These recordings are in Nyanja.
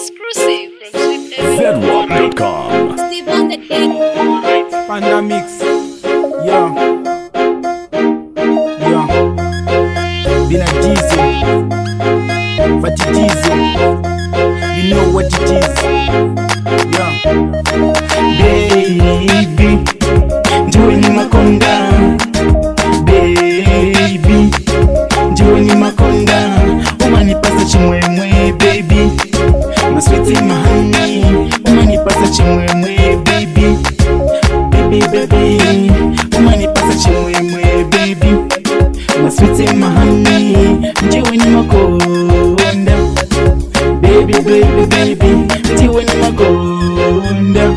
Exclusive from zedwap.com. Steve on the deck. Panda Mix. Yeah. Yeah. Bina Diesel. Fati Diesel. You know what it is. Yeah. Baby. Join Makonda. Baby. Join Makonda. Umani pasa chimwemwe baby. My sweetie, my honey. Umani pasa chimwemwe baby. Baby, umani pasa chimwemwe baby. My sweetie, my honey. Ndiwe ni makonda. Baby, ndiwe ni makonda.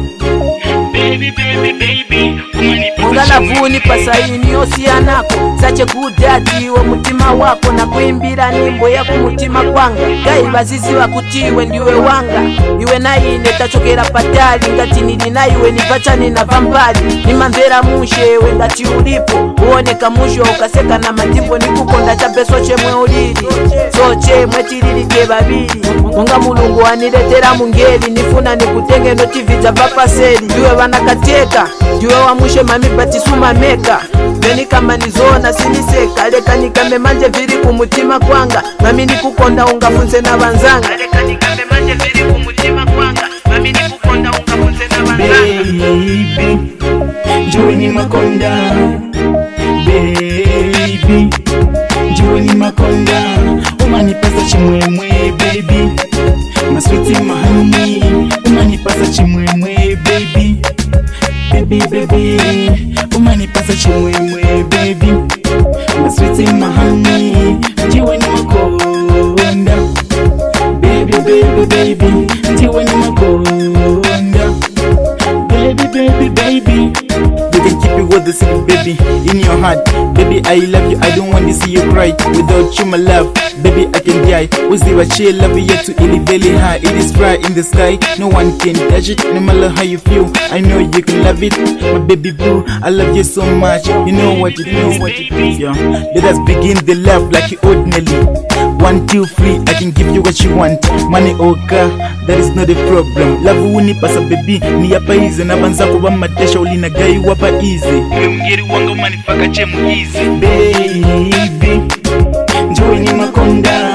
Baby, ungalavuni pasaini yosiyanako sache kudatiwe mutima wako na kuimbira nimbo ya kumutima kwanga gai bazizi wakutiwe ndiwe wanga iwe naine tachokera patali ngati nili na iwe nipachani na vampali nimamvera mushewe ngati ulipo uoneka musho ukaseka na matimbo nikukonda chapeso chemwe ulili so chemwe tililike babili munga mulungu waniletera mungeli nifuna nikutenge notividza papaseli ndiwe vanakateka ndiwe wamushe mami batisuma meka veni kama nizona siniseka leka nikame manje viri kumutima kwanga mami nikukonda ungafunze na vanzanga leka nikame manje viri kumutima kwanga mami nikukonda ungafunze na vanzanga baby, ndiwe ni makonda. Baby, ndiwe ni makonda. Umani pasa chimwemwe baby. My sweetie, my honey. Umani pasa chimwemwe baby. Baby, umani pasa chimwemwe baby. My sweetie, my honey. Ndiwe ni makonda. Baby, ndiwe ni makonda. Baby. You can keep it with the secret, baby, in your heart. Baby, I love you, I don't want to see you cry. Without you, my love, baby, I can die. Uzi wache love you to elevate high. It is bright in the sky, no one can touch it. No matter how you feel, I know you can love it. My baby boo, I love you so much. You know what it is, yeah. Let us begin the love like you ordinarily. 1, 2, 3, I can give you what you want. Money or car, that is not a problem. Love uni pasa baby, ni yapa easy. Na banza kuba matesha ulina gai wapa easy. Uwe mgeri wanga umanifaka chemu easy. Baby, njoi ni makonda.